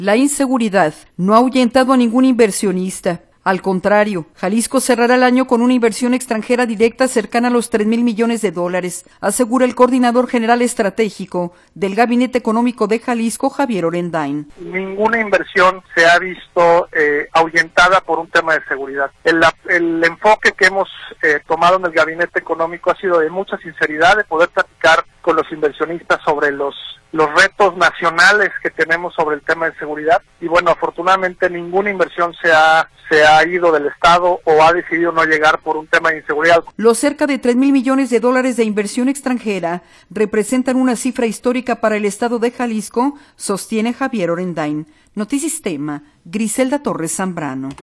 La inseguridad no ha ahuyentado a ningún inversionista. Al contrario, Jalisco cerrará el año con una inversión extranjera directa cercana a los 3,000 millones de dólares, asegura el coordinador general estratégico del Gabinete Económico de Jalisco, Javier Orendain. Ninguna inversión se ha visto ahuyentada por un tema de seguridad. El enfoque que hemos tomado en el Gabinete Económico ha sido de mucha sinceridad, de poder platicar con los inversionistas sobre los retos nacionales que tenemos sobre el tema de seguridad. Y bueno, afortunadamente ninguna inversión se ha ido del Estado o ha decidido no llegar por un tema de inseguridad. Los cerca de 3,000 millones de dólares de inversión extranjera representan una cifra histórica para el Estado de Jalisco, sostiene Javier Orendain. Notisistema, Griselda Torres Zambrano.